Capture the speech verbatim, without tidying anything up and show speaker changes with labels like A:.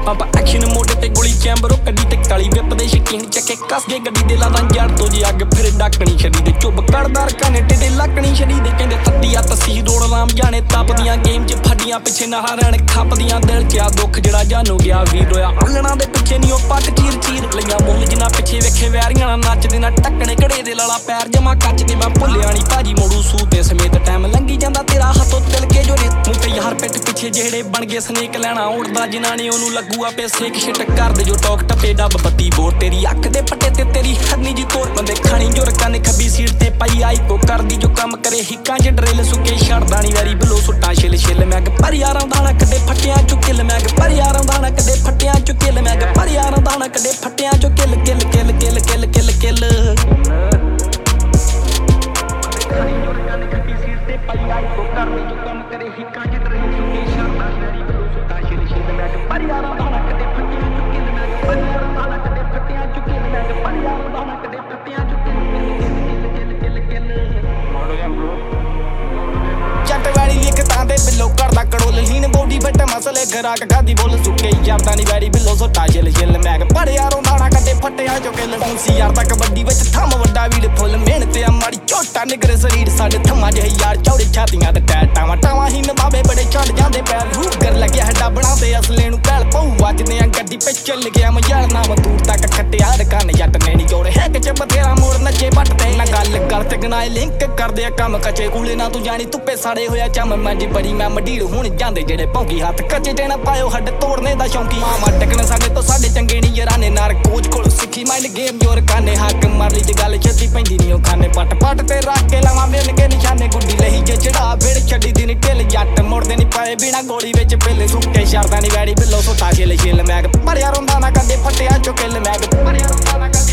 A: pump action ਮੋਢੇ ਤੇ ਗੋਲੀ ਚੈਂਬਰੋ ਕੱਢੀ ਤੇ ਕਾਲੀ ਵਿਪ ਦੇ ਸ਼ਕੀਨ ਚੱਕੇ ਕੱਸ ਕੇ ਗੱਡੀ ਦੇ ਲਾਦਾਂ ਜੜ ਤੋਂ ਜੇ ਅੱਗ ਫਿਰ ਡਾਕਣੀ ਛੜੀ ਦੇ ਚੁੱਬ ਕੜਦਾਰ ਕਾਨੇ ਟੇਡੇ ਲੱਕਣੀ ਛੜੀ ਦੇ ਕਹਿੰਦੇ ਤੱਤੀਆ ਤਸੀ ਰੋੜ ਰਾਮ ਜਾਣੇ ਤਪਦੀਆਂ ਗੇਮ 'ਚ ਫੱਡੀਆਂ ਪਿੱਛੇ ਨਾ ਹਾਰਨ ਖੱਪਦੀਆਂ ਦਿਲ 'ਚ ਆ ਦੁੱਖ ਜਿਹੜਾ ਜਾਨੂ ਗਿਆ ਵੀਰ ਰੋਇਆ ਆਲਣਾ ਦੇ ਪਿੱਛੇ ਨਹੀਂ ਉਹ ਪੱਟ ਚੀਰ ਚੀਰ ਲਈਆਂ ਮੁੱਲ ਜਿਨਾ ਪਿੱਛੇ ਵੇਖੇ ਵੈਰੀਆਂ ਨਾਲ ਨੱਚਦੇ ਨਾ ਟੱਕਣੇ ਘੜੇ ਦੇ ਲਾਲਾ ਪੈਰ ਜਮਾ ਕੱਚ ਕੇ ਮੈਂ ਭੁੱਲਿਆ ਨੀ ਭਾਜੀ ਮੋੜੂ ਸੂ ਤੇ ਸਮੇਤ ਟਾਈਮ ਲੰਗੀ ਜਾਂਦਾ ਤੇਰਾ ਹੱਥੋਂ ਤਿਲ ਕੇ ਜੋ ਰੇ ਮੂੰਹ ਤੇ ਯਾਰ ਪਿੱਠ ਪਿੱਛੇ ਜਿਹੜੇ ਬਣ ਗਏ ਸਨੇਕ ਲੈਣਾ ਉੜਦਾ ਜਿਨ੍ਹਾਂ ਨੇ ਉਹਨੂੰ ਲੱਗੂ ਆਪੇ ਸੇਕ ਛਿਟ ਕਰਦੇ ਜੋ ਟੋਕ ਟੱਪੇ ਡੱਬ ਬੱਤੀ ਬੋਰ ਤੇਰੀ ਅੱਖ ਦੇ ਪੱਟੇ ਤੇ ਤੇਰੀ ਹਰਨੀ ਜੀ ਤੋਰ ਬੰਦੇ ਖਾਣੀ ਜੋ ਰਕਾਂ ਨੇ ਖੱਬੀ ਸੀਟ ਤੇ ਪਾਈ ਆਈ ਕੋ ਕਰਦੀ ਜੋ ਕੰਮ ਕਰੇ ਹਿੱਕਾਂ 'ਚ ਡਰੇਲ ਸੁੱਕੇ ਛੜਦਾ ਨੀ ਵੈਰੀ ਬਲੋ ਸੁੱਟਾਂ ਛਿਲ ਛਿਲ ਮੈਂ ਪਰ ਯਾਰਾਂ ਦਾਣਾ ਕਦੇ ਫੱਟਿਆਂ ਚੋਂ ਕਿਲ ਮੈਂ ਪਰ ਯਾਰਾਂ ਦਾਣਾ ਕਦੇ ਫੱਟਿਆਂ ਚੋਂ ਕਿਲ ਮੈਂ ਪਰ ਯਾਰਾਂ ਦਾਣਾ ਕਦੇ ਫੱਟਿਆਂ ਚੋਂ ਕਿਲ ਕਿਲ ਕਿਲ ਕਿਲ ਕਿਲ ਕਿਲ ਕਿਲ ਖਾਣੀ ਜੋ ਰਕਾਂ ਨੇ ਖੱਬੀ ਸੀਟ ਤੇ ਪਾਈ ਆਈ ਕੋ ਕਰਦੀ ਜੋ ਕੰਮ ਕਰੇ ਹਿੱਕਾਂ 'ਚ ਡਰੇਲ ਸੁੱਕੇ ਛੜਦਾ ਨੀ ਵੈਰੀ ਬਲੋ ਸੁੱਟਾਂ ਛਿਲ ਛਿਲ ਮੈਂ ਪਰ ਯਾਰਾਂ ਦਾਣਾ ਕਦੇ ਫੱਟਿਆਂ ਚੋਂ ਕਿਲ ਮੈਂ ਪਰ ਯਾਰਾਂ ਦਾਣਾ ਕਦੇ ਫੱਟਿਆਂ ਚੋਂ ਕਿਲ ਮੈਂ ਪਰ ਯਾਰਾਂ ਦਾਣਾ ਕਦੇ ਫੱਟਿਆਂ ਚੋਂ ਕਿਲ ਕਿਲ ਕਿਲ ਕਿਲ ਕਿਲ ਮਾਰੋ ਜਾਂ ਬ్రో ਜੱਟ ਵੈੜੀ ਲਿਖ ਤਾਂ ਦੇ ਬਿੱਲੋ ਕਰਦਾ ਕੜੋਲ ਲੀਨ ਬੋਡੀ ਫੱਟ ਮਸਲੇ ਗਰਾਕ ਖਾਦੀ ਬੋਲ ਸੁੱਕੇ ਯਾਰਦਾ ਨੀ ਵੈੜੀ ਬਿੱਲੋ ਸੋਟਾ ਛਿਲ ਛਿਲ ਮੈਂ ਪਰ ਯਾਰੋਂ ਦਾਣਾ ਕੱਢੇ ਫੱਟਿਆਂ ਚੋਂ ਕਿਲ ਸੀ ਯਾਰ ਤਾਂ ਕਬੱਡੀ ਵਿੱਚ ਥੰਮ ਵੱਡਾ ਵੀੜ ਫੁੱਲ ਮਿਹਨਤ ਆ ਮਾੜੀ ਝੋਟਾ ਨਿਗਰੇ ਸਰੀਰ ਸਾਡੇ ਥੰਮਾਂ ਜਿਹੇ ਯਾਰ ਚੌੜੇ ਛਾਤੀਆਂ ਤੇ ਟੈ ਟਾਵਾਂ ਟਾਵਾਂ ਹੀ ਨਵਾਵੇ ਬੜੇ ਛੱਡ ਜਾਂਦੇ ਪੈਰ ਰੂਗਰ ਲੱਗਿਆ ਹੱਡਾ ਬਣਾਉਂਦੇ ਅਸਲੇ ਨੂੰ ਪੈਲ ਪਊ ਵੱਜਦੇ ਆ ਗੱਡੀ ਪੇ ਚੱਲ ਗਿਆ ਮਯਾਲ ਨਾਮ ਦੂਰ ਤੱਕ ਖੱਟਿਆ ਰਕਾਨ ਜੱਟ ਨੇ ਨੀ ਜੋੜੇ ਹੈ ਕਿ ਚ ਬਥੇਰਾ ਮੋੜ ਨੱਚੇ ਬੱਟ ਤੇ ਨਾ ਗੱਲ ਕਰ ਤੇ ਗਨਾਏ ਲਿੰਕ ਕਰਦੇ ਆ ਕੰਮ ਕੱਚੇ ਕੂਲੇ ਨਾ ਤੂੰ ਜਾਣੀ ਧੁੱਪੇ ਸਾੜੇ ਹੋਇਆ ਚਮ ਮੰਜੀ ਬੜੀ ਮੈਂ ਮਡੀਰ ਹੁਣ ਜਾਂਦੇ ਜਿਹੜੇ ਭੌਂਕੀ ਹੱਥ ਕੱਚੇ ਤੇ ਨਾ ਪਾਇਓ ਹੱਡ ਤੋੜਨੇ ਦਾ ਸ਼ੌਂਕੀ ਮਾਮਾ ਟਕਣ ਸਾਡੇ ਤੋਂ ਸਾਡੇ ਚੰਗੇ ਨੀ ਯਾਰਾਨੇ ਨਾਰ ਕੋਚ ਕੋਲ ਸਿੱਖੀ ਮਾਈਂਡ ਗੇਮ ਜੋਰ ਕਾਨੇ ਹੱਕ ਮਾਰ ਲਈ ਤੇ ਗੱਲ ਛੇਤੀ ਪੈਂਦੀ ਨੀ ਉਹ ਖਾਨੇ ਪੱਟ ਪੱਟ ਤੇ ਰੱਖ ਕੇ ਲਾਵਾਂ ਮਿਲ ਕੇ ਨਿਸ਼ਾਨੇ ਗੁੱਡੀ ਲਈ ਜੇ ਚੜਾ ਫੇੜ ਛੱਡੀ ਦੀ ਨੀ ਢਿੱਲ ਜੱਟ ਮੁੜਦੇ ਨੀ ਪਾਏ ਬਿਨਾ ਗੋਲੀ ਵਿੱਚ ਪਿੱਲ ਸੁੱਕੇ ਸ਼ਰਦਾ ਨੀ ਵੈੜੀ ਬਿੱਲੋ ਸੋਟਾ ਛਿਲ ਛਿਲ ਮੈਂ ਪਰ ਯਾਰ ਹੁੰਦਾ ਨਾ ਕਦੇ ਫੱਟਿਆ ਚੋਂ ਕਿੱਲ ਮੈਂ ਪਰ ਯਾਰ ਹੁੰਦਾ ਨਾ